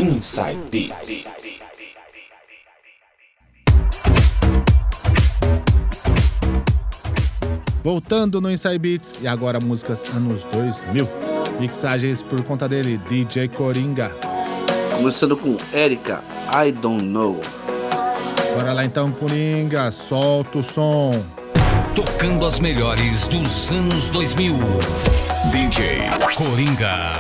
Inside Beats. Voltando no Inside Beats, e agora músicas anos 2000. Mixagens por conta dele, DJ Coringa. Começando com Erika, I Don't Know. Bora lá então, Coringa, solta o som. Tocando as melhores dos anos 2000. DJ Coringa.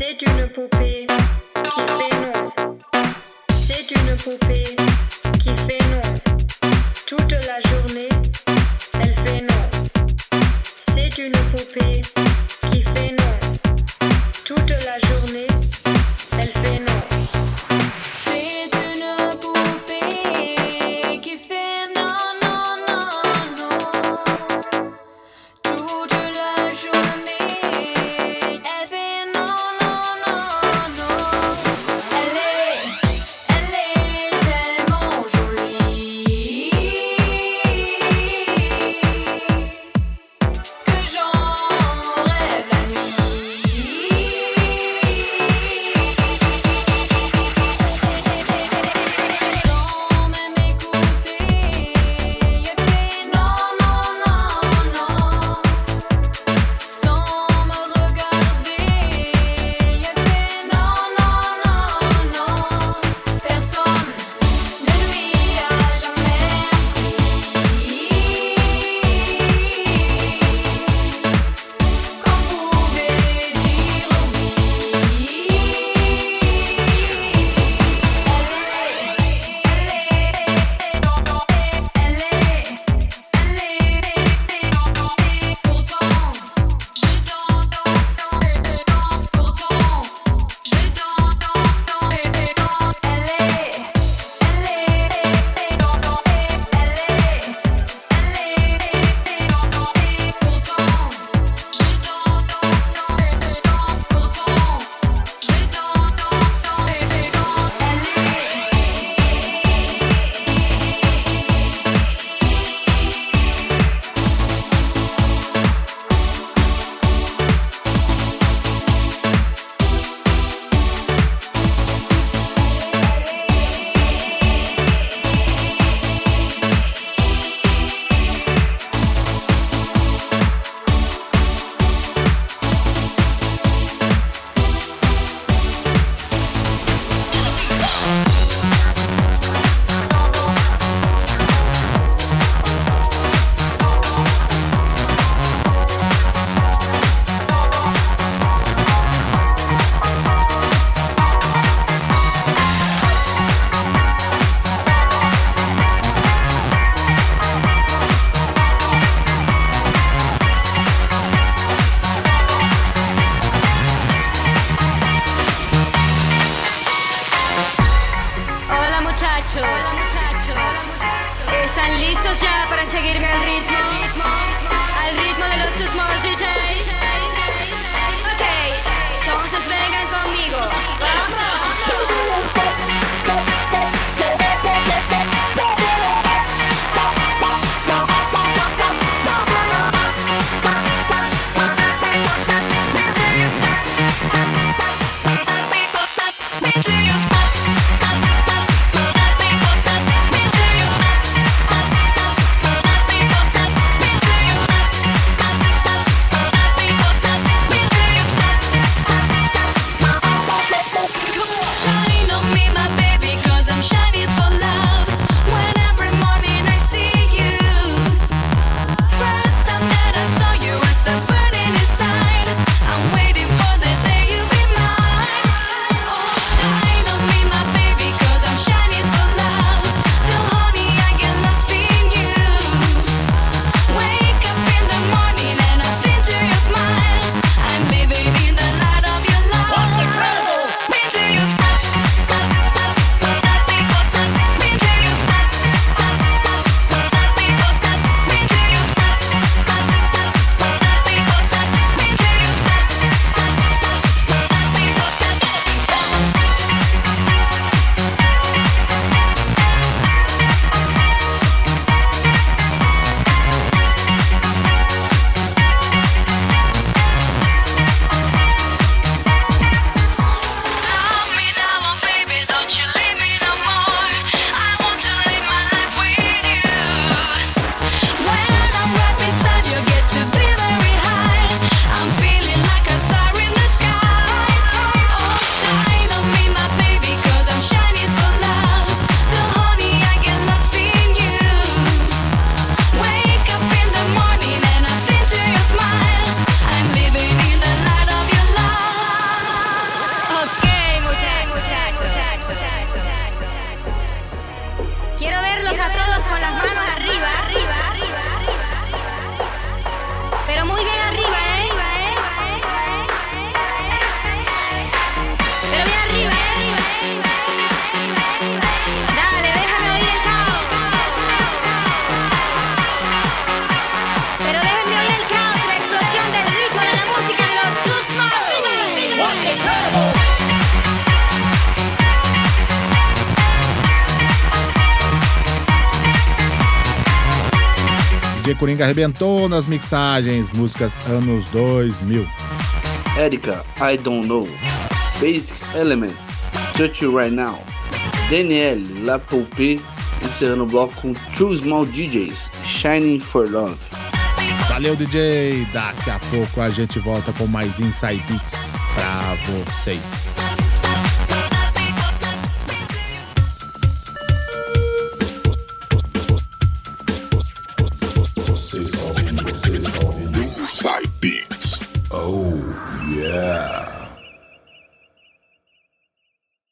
C'est une poupée qui fait non. C'est une poupée qui fait non. Toute la journée, elle fait non. C'est une poupée qui fait non. Toute la journée, elle fait non. C'est une poupée qui fait non, non, non, non. Toute la journée, elle fait non, non, non, non. Elle est tellement jolie que j'en rêve la nuit. Sans même écouter, elle fait non, non, non, non. Sans me regarder, elle fait non, non, non, non. Personne ne lui a jamais appris qu'on pouvait dire oui. Hola muchachos, ¿están listos ya para seguirme al ritmo de los Two Small DJs? Ok, entonces vengan conmigo, ¡vamos! con las manos arriba, pero muy bien arriba, pero bien arriba, dale, déjame oír el caos, pero déjenme oír el caos, la explosión del ritmo de la música de los Too Small. DJ Coringa arrebentou nas mixagens, músicas anos 2000. Erika, I Don't Know. Basic Element, Touch You Right Now. Danielle, La Poupée, encerrando o bloco com Two Small DJs, Shining for Love. Valeu, DJ! Daqui a pouco a gente volta com mais Inside Beats pra vocês. Inside Beats. Oh, yeah.